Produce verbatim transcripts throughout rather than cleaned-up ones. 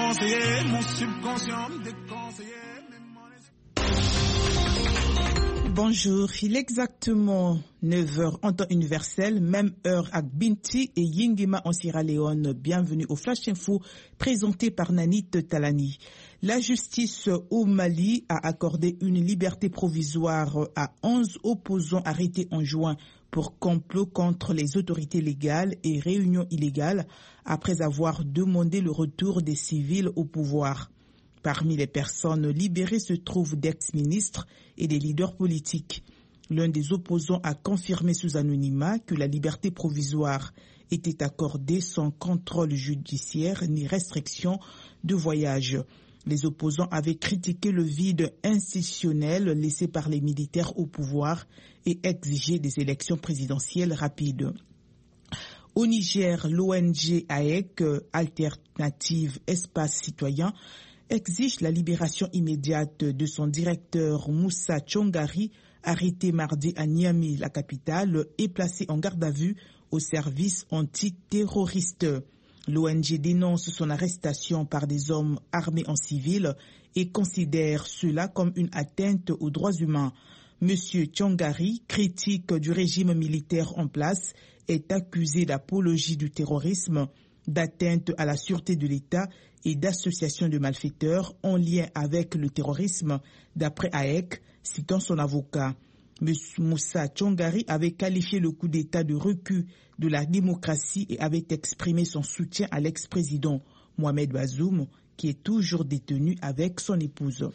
déconseillé, mon subconscient me déconseillé. Bonjour, il est exactement neuf heures en temps universel, même heure à Binti et Yingima en Sierra Leone. Bienvenue au Flash Info présenté par Nanit Talani. La justice au Mali a accordé une liberté provisoire à onze opposants arrêtés en juin pour complot contre les autorités légales et réunion illégale après avoir demandé le retour des civils au pouvoir. Parmi les personnes libérées se trouvent d'ex-ministres et des leaders politiques. L'un des opposants a confirmé sous anonymat que la liberté provisoire était accordée sans contrôle judiciaire ni restriction de voyage. Les opposants avaient critiqué le vide institutionnel laissé par les militaires au pouvoir et exigé des élections présidentielles rapides. Au Niger, l'O N G A E C, Alternative Espace Citoyen, exige la libération immédiate de son directeur Moussa Tchongari, arrêté mardi à Niamey, la capitale, et placé en garde à vue au service antiterroriste. L'O N G dénonce son arrestation par des hommes armés en civil et considère cela comme une atteinte aux droits humains. Monsieur Tchongari, critique du régime militaire en place, est accusé d'apologie du terrorisme, d'atteinte à la sûreté de l'État et d'association de malfaiteurs en lien avec le terrorisme, d'après A E C, citant son avocat. M. Moussa Tchongari avait qualifié le coup d'État de recul de la démocratie et avait exprimé son soutien à l'ex-président Mohamed Bazoum, qui est toujours détenu avec son épouse.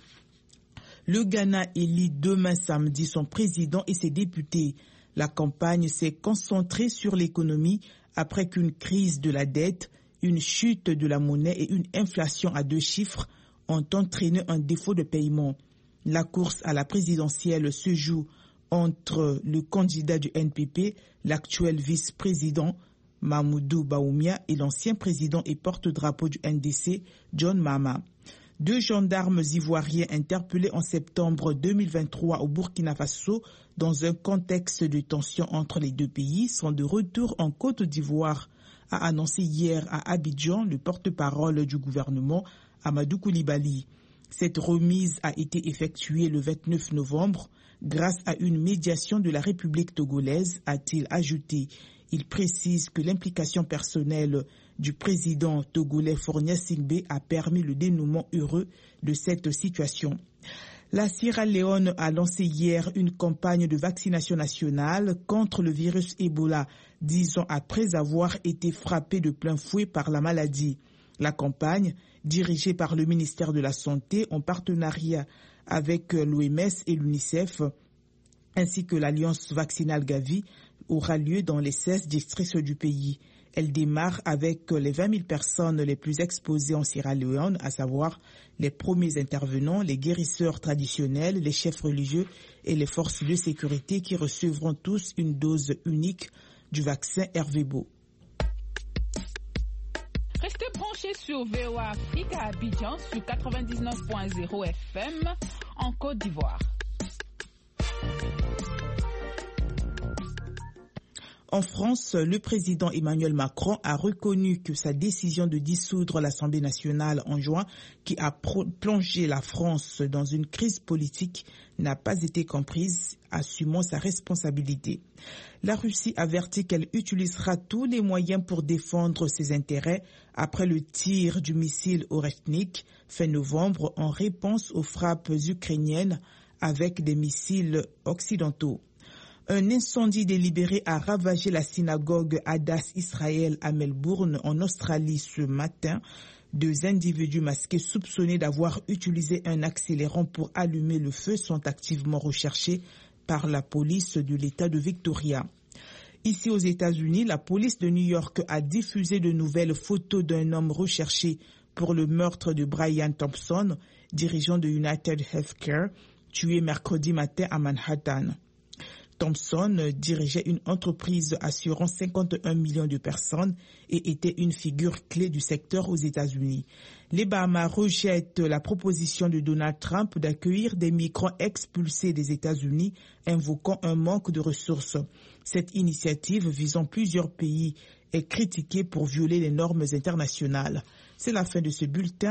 Le Ghana élit demain samedi son président et ses députés. La campagne s'est concentrée sur l'économie après qu'une crise de la dette, une chute de la monnaie et une inflation à deux chiffres ont entraîné un défaut de paiement. La course à la présidentielle se joue entre le candidat du N P P, l'actuel vice-président Mamoudou Baoumia et l'ancien président et porte-drapeau du N D C, John Mahama. Deux gendarmes ivoiriens interpellés en septembre deux mille vingt-trois au Burkina Faso dans un contexte de tension entre les deux pays sont de retour en Côte d'Ivoire, a annoncé hier à Abidjan le porte-parole du gouvernement Amadou Koulibaly. Cette remise a été effectuée le vingt-neuf novembre grâce à une médiation de la République togolaise, a-t-il ajouté. Il précise que l'implication personnelle du président togolais Faure Gnassingbé a permis le dénouement heureux de cette situation. La Sierra Leone a lancé hier une campagne de vaccination nationale contre le virus Ebola, dix ans après avoir été frappé de plein fouet par la maladie. La campagne, dirigée par le ministère de la Santé en partenariat avec l'O M S et l'UNICEF, ainsi que l'Alliance vaccinale Gavi, aura lieu dans les seize districts du pays. Elle démarre avec les vingt mille personnes les plus exposées en Sierra Leone, à savoir les premiers intervenants, les guérisseurs traditionnels, les chefs religieux et les forces de sécurité qui recevront tous une dose unique du vaccin Hervébo. Restez branchés sur V O A Afrique à Abidjan sur quatre-vingt-dix-neuf point zéro F M en Côte d'Ivoire. En France, le président Emmanuel Macron a reconnu que sa décision de dissoudre l'Assemblée nationale en juin, qui a plongé la France dans une crise politique, n'a pas été comprise, assumant sa responsabilité. La Russie avertit qu'elle utilisera tous les moyens pour défendre ses intérêts après le tir du missile Oreshnik fin novembre en réponse aux frappes ukrainiennes avec des missiles occidentaux. Un incendie délibéré a ravagé la synagogue Hadass Israël à Melbourne, en Australie, ce matin. Deux individus masqués soupçonnés d'avoir utilisé un accélérant pour allumer le feu sont activement recherchés par la police de l'État de Victoria. Ici aux États-Unis, la police de New York a diffusé de nouvelles photos d'un homme recherché pour le meurtre de Brian Thompson, dirigeant de United Healthcare, tué mercredi matin à Manhattan. Thompson dirigeait une entreprise assurant cinquante et un millions de personnes et était une figure clé du secteur aux États-Unis. Les Bahamas rejettent la proposition de Donald Trump d'accueillir des migrants expulsés des États-Unis, invoquant un manque de ressources. Cette initiative visant plusieurs pays est critiquée pour violer les normes internationales. C'est la fin de ce bulletin.